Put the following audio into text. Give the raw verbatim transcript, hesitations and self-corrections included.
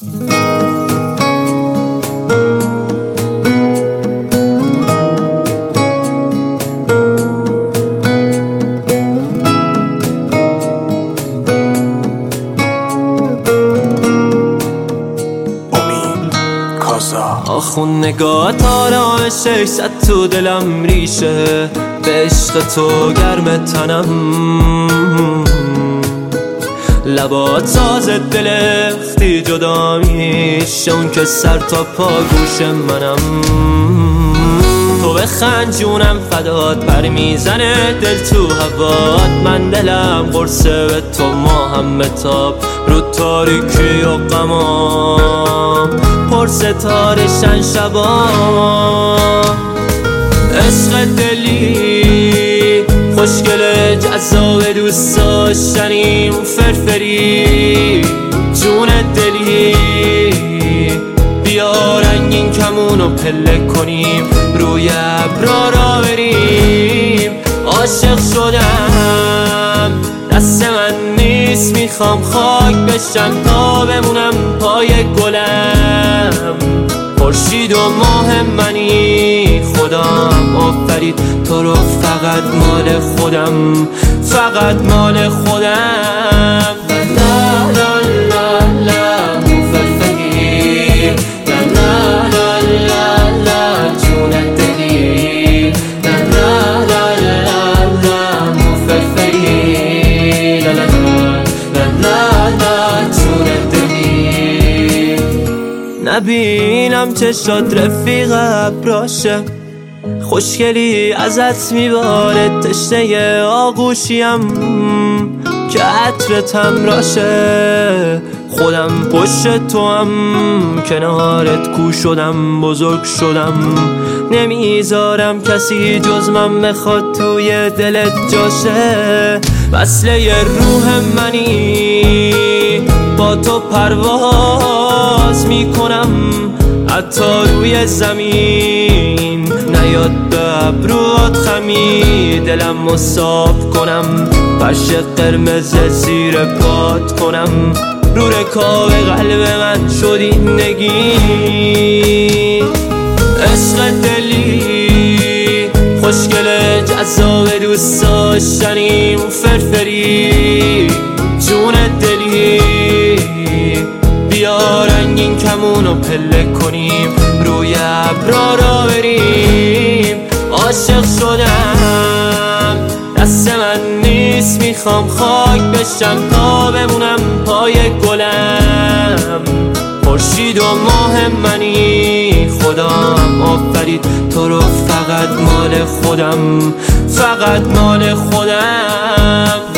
آخون نگات آرامشش زد تو دلم ریشه، به عشق تو گرم تنم، لبات ساز دل اختی جدا میشه، اون که سر تا پا گوش منم. تو بخند جونم فدات، پر میزنه دل تو هوات، من دلم قرصه به تو ماهم متاب، رو تاریکی و غمام پر ستاره شن شبا. عشق دلی خوشگل جذاب دوست داشتنیم، فرفری جون دلی بیا رنگین کمونو پله کنیم، روی ابرا را بریم. عاشق شدم دست من نیست، میخوام خاک بشم تا بمونم پای گلم. خورشید و ماه منی خودم آفرید تو رو، فقط مال خودم، فقط مال خودم. لا لا لا لا مفرفری، لا لا لا لا لا جون دلی، لا لا لا لا لا مفرفری، لا لا لا لا لا جون دلی. نبینم چشات رفیق ابراشه، خوشگلی ازت میباره، تشنه آغوشیم که عطرتم راشه. خودم پشت تو هم کنارت کو شدم، بزرگ شدم، نمیذارم کسی جز من بخواد توی دلت جاشه. وصله روح منی با تو پرواز میکنم، حتی روی زمین نیاد به ابروات خمی، دلم مصاب کنم، فرش قرمز زیر پات کنم، رو رکاب قلب من شدی نگین. عشق دلی خوشگل جذاب دوست داشتنیم، فرفری جون دلی بیا رنگین کمونو پله کنیم، روی ابرا را بریم. عاشق شدم دست من نیست، میخوام خاک بشم تا بمونم پای گلم. خورشید و ماه منی خودم آفرید تو رو، فقط مال خودم، فقط مال خودم.